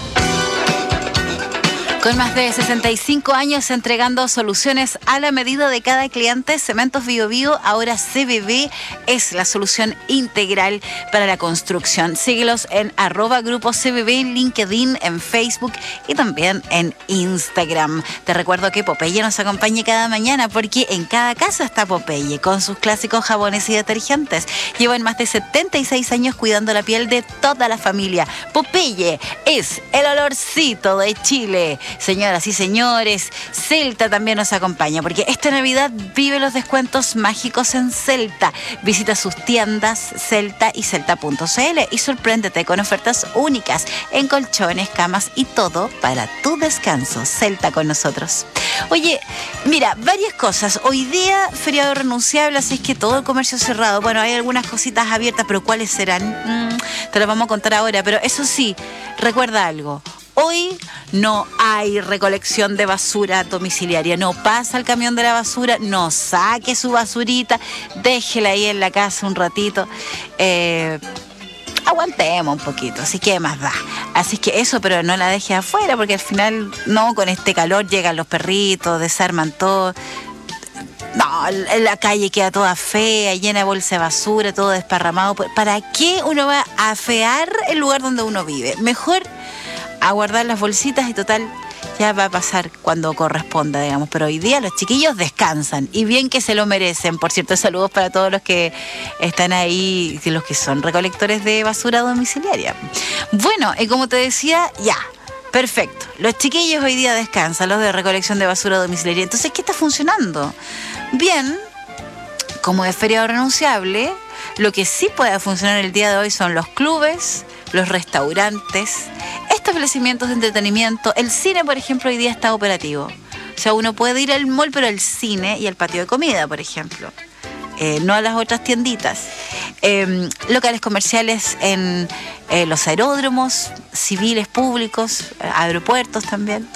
Speaker 12: Con más de 65 años entregando soluciones a la medida de cada cliente, Cementos Bio Bio, ahora CBB, es la solución integral para la construcción. Síguelos en @Grupo CBB, en LinkedIn, en Facebook y también en Instagram. Te recuerdo que Popeye nos acompaña cada mañana porque en cada casa está Popeye con sus clásicos jabones y detergentes. Llevan más de 76 años cuidando la piel de toda la familia. Popeye es el olorcito de Chile. Señoras y señores, Celta también nos acompaña porque esta Navidad vive los descuentos mágicos en Celta. Visita sus tiendas Celta y Celta.cl y sorpréndete con ofertas únicas en colchones, camas y todo para tu descanso. Celta con nosotros. Oye, mira, varias cosas. Hoy día feriado renunciable, así es que todo el comercio cerrado. Bueno, hay algunas cositas abiertas, pero ¿cuáles serán? Te las vamos a contar ahora, pero eso sí, recuerda algo. Hoy no hay recolección de basura domiciliaria. No pasa el camión de la basura, no saque su basurita, déjela ahí en la casa un ratito. Aguantemos un poquito, así que más da. Así que eso, pero no la deje afuera, porque al final, no, con este calor llegan los perritos, desarman todo. No, la calle queda toda fea, llena de bolsa de basura, todo desparramado. ¿Para qué uno va a afear el lugar donde uno vive? Mejor a guardar las bolsitas y total ya va a pasar cuando corresponda, digamos. Pero hoy día los chiquillos descansan y bien que se lo merecen. Por cierto, saludos para todos los que están ahí, los que son recolectores de basura domiciliaria. Bueno, y como te decía, ya, perfecto. Los chiquillos hoy día descansan, los de recolección de basura domiciliaria. Entonces, ¿qué está funcionando? Bien, como es feriado renunciable, lo que sí puede funcionar el día de hoy son los clubes, los restaurantes, establecimientos de entretenimiento. El cine, por ejemplo, hoy día está operativo. O sea, uno puede ir al mall, pero al cine y al patio de comida, por ejemplo. No a las otras tienditas. Locales comerciales en los aeródromos, civiles públicos, aeropuertos también.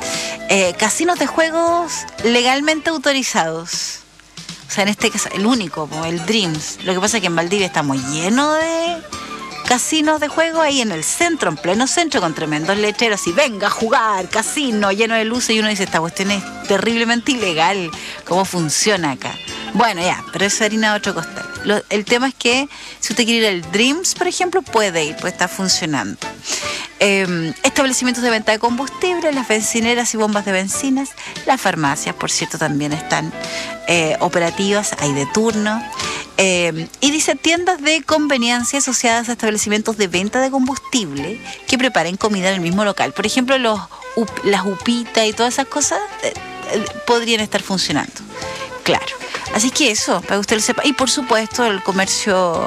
Speaker 12: Casinos de juegos legalmente autorizados. O sea, en este caso, el único, el Dreams. Lo que pasa es que en Valdivia estamos llenos de casinos de juego ahí en el centro, en pleno centro, con tremendos letreros y venga a jugar, casino, lleno de luces, y uno dice, esta cuestión es terriblemente ilegal. ¿Cómo funciona acá? Bueno, ya, pero eso es harina de otro costal. El tema es que si usted quiere ir al Dreams, por ejemplo, puede ir, pues está funcionando. Establecimientos de venta de combustible, las bencineras y bombas de bencinas, las farmacias, por cierto, también están operativas, hay de turno. Y dice tiendas de conveniencia asociadas a establecimientos de venta de combustible que preparen comida en el mismo local. Por ejemplo, las upitas y todas esas cosas podrían estar funcionando. Claro. Así que eso, para que usted lo sepa. Y por supuesto, el comercio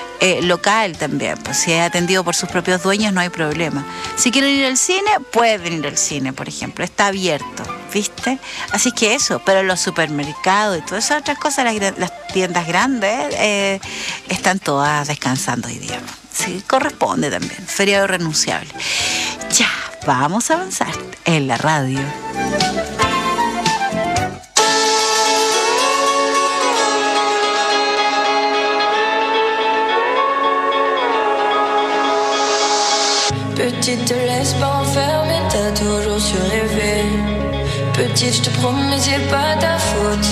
Speaker 12: local también. Pues si es atendido por sus propios dueños, no hay problema. Si quieren ir al cine, pueden ir al cine, por ejemplo. Está abierto, ¿viste? Así que eso. Pero los supermercados y todas esas otras cosas, las tiendas grandes están todas descansando hoy día. Sí, corresponde también, feriado renunciable. Ya, vamos a avanzar en la radio.
Speaker 16: Petite, te laisse pas enfermer, t'as toujours su rêver. Petite, je te promets, c'est pas ta faute.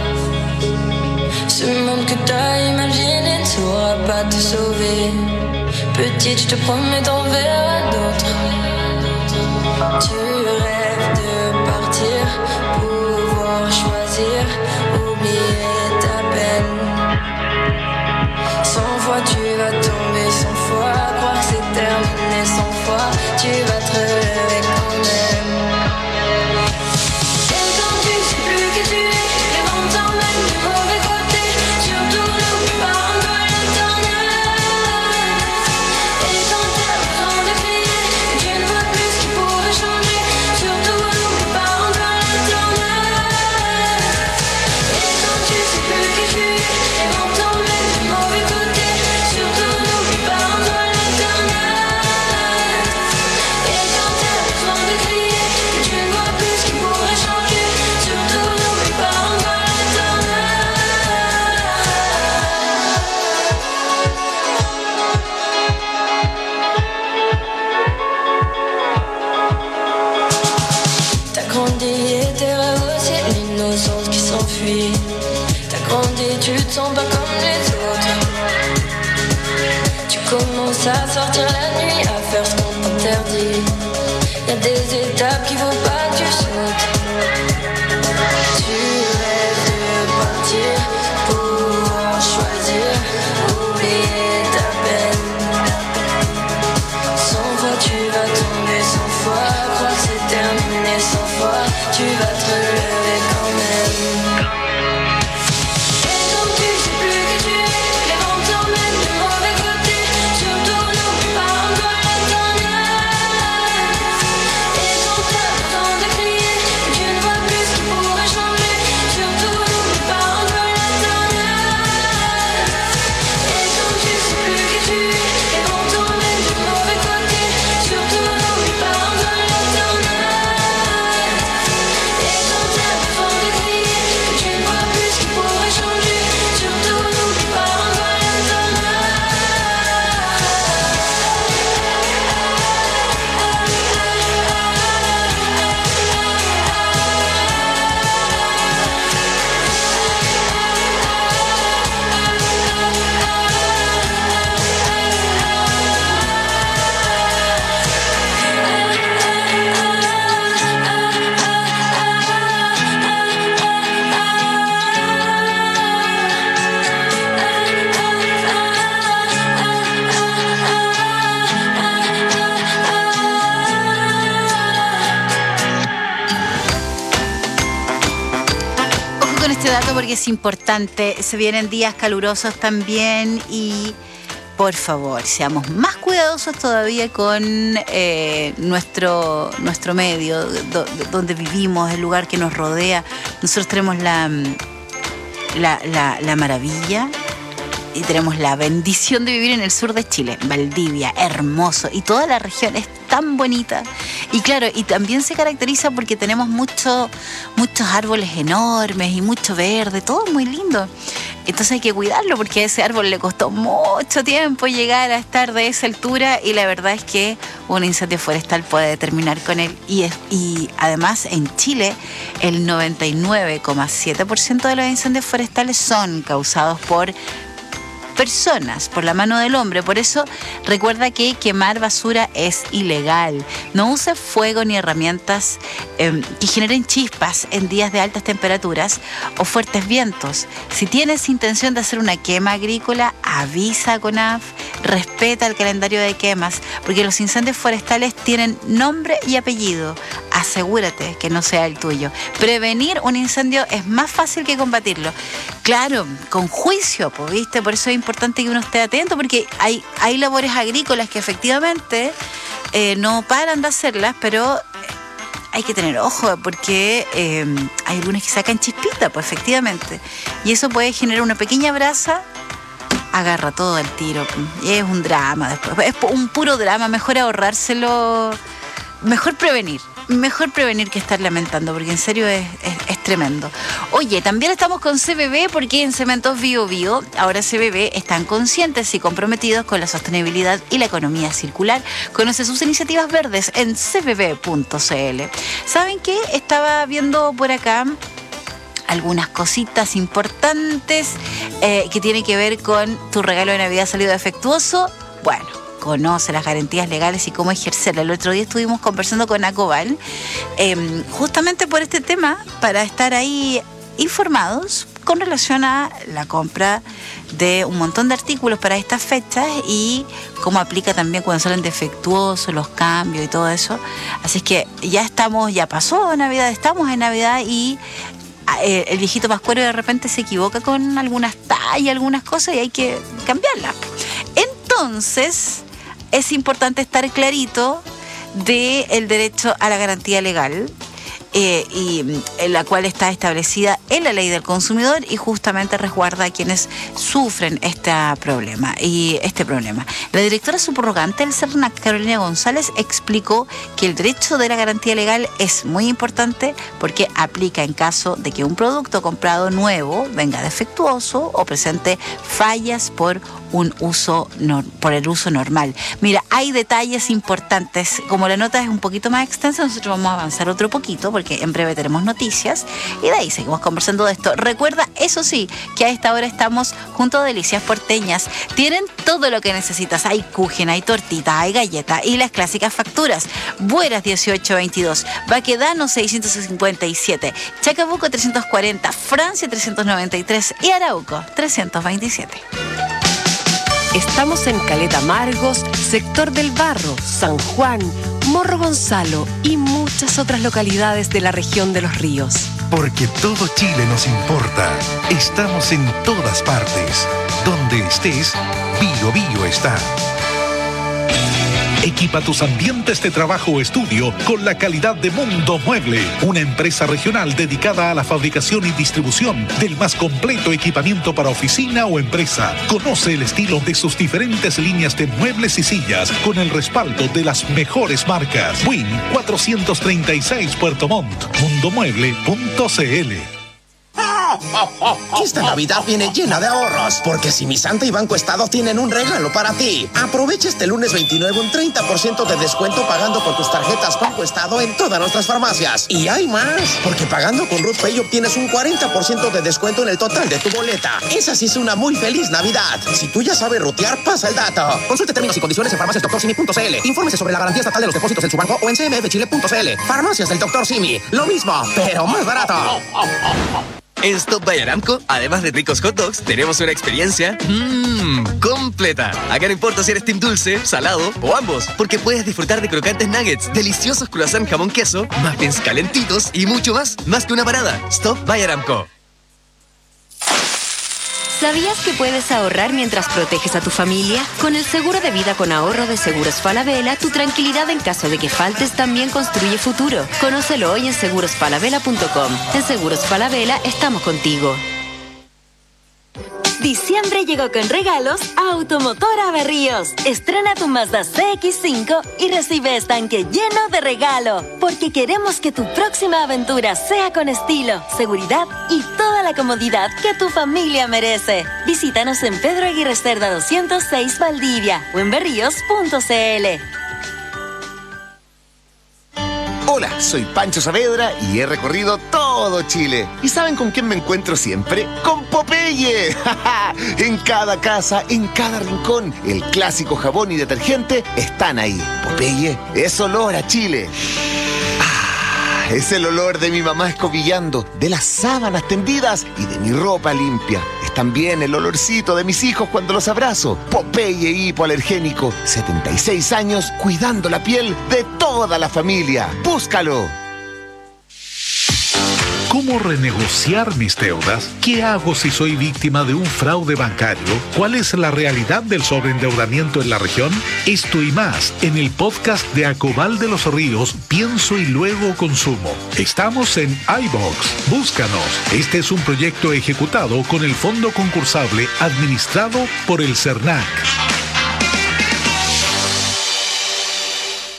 Speaker 16: Ce monde que t'as imaginé ne saura pas te sauver. Petite, je te promets, t'en verras d'autres. Tu rêves de partir, pouvoir choisir, oublier ta peine. 100 fois tu vas tomber, 100 fois croire que c'est terminé, 100 fois tu vas te relever quand même. Et quand tu sais plus qui tu es, les vents t'emmènent du mauvais côté. Surtout n'oublie pas un peu l'éternel. Et quand t'as besoin de crier, que tu ne vois plus ce qui pourrait changer. Surtout n'oublie pas un peu l'éternel. Et quand tu sais plus qui tu es, les vents t'emmènent du mauvais côté. Surtout n'oublie pas un peu l'éternel. Et quand t'as besoin de crier, que tu ne vois plus ce qui pourrait changer. Surtout n'oublie pas un peu l'éternel. T'as grandi et tes rêves aussi, l'innocence qui s'enfuit. T'as grandi, tu te sens pas comme les autres. Tu commences à sortir la nuit, à faire ce qu'on t'interdit. Y'a des étapes qu'il faut pas que tu sautes. Tu rêves de partir, pouvoir choisir, oublier ta peine. 100 fois tu vas tomber, 100 fois croire que c'est terminé, 100 fois tu vas te relever quand même. Et quand tu sais plus qui tu es, les vents t'emmènent du mauvais côté. Surtout n'oublie pas un peu l'éternel. Et quand t'as besoin de crier, que tu ne vois plus ce qui pourrait changer. Surtout n'oublie pas un peu l'éternel. Et quand tu sais plus qui tu es, les vents t'emmènent du mauvais côté. Surtout n'oublie pas un peu l'éternel. Et quand t'as besoin de crier, que tu ne vois plus ce qui pourrait changer. Surtout n'oublie pas un peu l'éternel.
Speaker 12: Ojo con este dato porque es importante. Se vienen días calurosos también y por favor, seamos más cuidadosos todavía con nuestro medio, donde vivimos, el lugar que nos rodea. Nosotros tenemos la maravilla y tenemos la bendición de vivir en el sur de Chile, Valdivia, hermoso, y toda la región es tan bonita. Y claro, y también se caracteriza porque tenemos muchos árboles enormes y mucho verde, todo muy lindo. Entonces hay que cuidarlo porque a ese árbol le costó mucho tiempo llegar a estar de esa altura y la verdad es que un incendio forestal puede terminar con él. Y además en Chile el 99,7% de los incendios forestales son causados por personas, por la mano del hombre. Por eso recuerda que quemar basura es ilegal. No uses fuego ni herramientas que generen chispas en días de altas temperaturas o fuertes vientos. Si tienes intención de hacer una quema agrícola, avisa a CONAF, respeta el calendario de quemas, porque los incendios forestales tienen nombre y apellido. Asegúrate que no sea el tuyo. Prevenir un incendio es más fácil que combatirlo. Claro, con juicio, pues, ¿viste? Por eso es importante que uno esté atento, porque hay labores agrícolas que efectivamente no paran de hacerlas, pero hay que tener ojo porque hay algunas que sacan chispita, pues efectivamente. Y eso puede generar una pequeña brasa, agarra todo el tiro. Y es un drama después. Es un puro drama, mejor ahorrárselo, mejor prevenir que estar lamentando, porque en serio es tremendo. Oye, también estamos con CBB porque en Cementos Bio Bio, ahora CBB están conscientes y comprometidos con la sostenibilidad y la economía circular. Conoce sus iniciativas verdes en cbb.cl. ¿Saben qué? Estaba viendo por acá algunas cositas importantes que tienen que ver con tu regalo de Navidad salido defectuoso. Bueno, conoce las garantías legales y cómo ejercerlas. El otro día estuvimos conversando con Acobal justamente por este tema, para estar ahí informados con relación a la compra de un montón de artículos para estas fechas y cómo aplica también cuando salen defectuosos, los cambios y todo eso. Así es que ya pasó Navidad, estamos en Navidad y el viejito pascuero de repente se equivoca con algunas tallas, algunas cosas y hay que cambiarlas. Entonces, es importante estar clarito del derecho a la garantía legal y la cual está establecida en la ley del consumidor y justamente resguarda a quienes sufren este problema. La directora subrogante del CERNAC, Carolina González, explicó que el derecho de la garantía legal es muy importante porque aplica en caso de que un producto comprado nuevo venga defectuoso o presente fallas por el uso normal. Mira, hay detalles importantes. Como la nota es un poquito más extensa, nosotros vamos a avanzar otro poquito porque en breve tenemos noticias y de ahí seguimos conversando de esto. Recuerda, eso sí, que a esta hora estamos junto a Delicias Porteñas. Tienen todo lo que necesitas. Hay kuchen, hay tortita, hay galleta y las clásicas facturas. Bueras 1822, Baquedano 657, Chacabuco 340, Francia 393 y Arauco 327.
Speaker 17: Estamos en Caleta Amargos, Sector del Barro, San Juan, Morro Gonzalo y muchas otras localidades de la región de Los Ríos.
Speaker 10: Porque todo Chile nos importa. Estamos en todas partes. Donde estés, Bio Bio está. Equipa tus ambientes de trabajo o estudio con la calidad de Mundo Mueble, una empresa regional dedicada a la fabricación y distribución del más completo equipamiento para oficina o empresa. Conoce el estilo de sus diferentes líneas de muebles y sillas con el respaldo de las mejores marcas. Win 436 Puerto Montt, mundomueble.cl.
Speaker 18: Esta Navidad viene llena de ahorros, porque Simisanta y Banco Estado tienen un regalo para ti. Aprovecha este lunes 29 un 30% de descuento pagando con tus tarjetas Banco Estado en todas nuestras farmacias. Y hay más, porque pagando con Ruth Pay obtienes un 40% de descuento en el total de tu boleta. Esa sí es una muy feliz Navidad. Si tú ya sabes rutear, pasa el dato. Consulte términos y condiciones en farmaciasdoctorsimi.cl. Infórmese sobre la garantía estatal de los depósitos en su banco o en cmfchile.cl. Farmacias del Dr. Simi. Lo mismo, pero más barato.
Speaker 26: En Stop by Aramco, además de ricos hot dogs, tenemos una experiencia completa. Acá no importa si eres team dulce, salado o ambos, porque puedes disfrutar de crocantes nuggets, deliciosos croissant jamón queso, muffins calentitos y mucho más. Más que una parada. Stop by Aramco.
Speaker 25: ¿Sabías que puedes ahorrar mientras proteges a tu familia? Con el seguro de vida con ahorro de Seguros Falabella, tu tranquilidad en caso de que faltes también construye futuro. Conócelo hoy en segurosfalabella.com. En Seguros Falabella estamos contigo.
Speaker 8: Diciembre llegó con regalos a Automotora Berríos. Estrena tu Mazda CX-5 y recibe estanque lleno de regalo. Porque queremos que tu próxima aventura sea con estilo, seguridad y toda la comodidad que tu familia merece. Visítanos en Pedro Aguirre Cerda 206 Valdivia o en berríos.cl.
Speaker 6: Hola, soy Pancho Saavedra y he recorrido todo Chile. ¿Y saben con quién me encuentro siempre? ¡Con Popeye! En cada casa, en cada rincón, el clásico jabón y detergente están ahí. Popeye es olor a Chile. Es el olor de mi mamá escobillando, de las sábanas tendidas y de mi ropa limpia. Es también el olorcito de mis hijos cuando los abrazo. Popeye hipoalergénico, 76 años cuidando la piel de toda la familia. ¡Búscalo!
Speaker 9: ¿Cómo renegociar mis deudas? ¿Qué hago si soy víctima de un fraude bancario? ¿Cuál es la realidad del sobreendeudamiento en la región? Esto y más en el podcast de Acobal de los Ríos, Pienso y Luego Consumo. Estamos en iVoox. Búscanos. Este es un proyecto ejecutado con el fondo concursable administrado por el CERNAC.